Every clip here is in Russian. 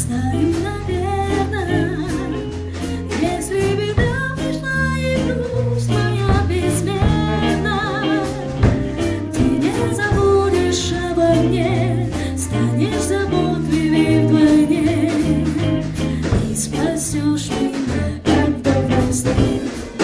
знаю, наверное, если беда пришла и грусть моя безмерна, ты не забудешь обо мне, станешь заботливей вдвойне и спасешь меня, когда весны.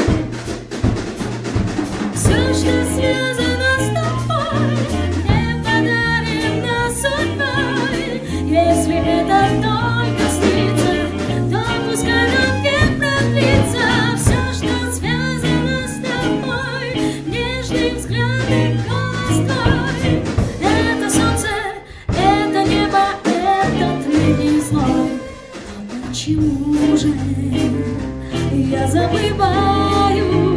Все, что связано с тобой, не подарено судьбой. Если это только снится, то пускай нам век продлится. Все, что связано с тобой, нежный взгляд и голос твой. Это солнце, это небо, этот мир не злой. А почему же я забываю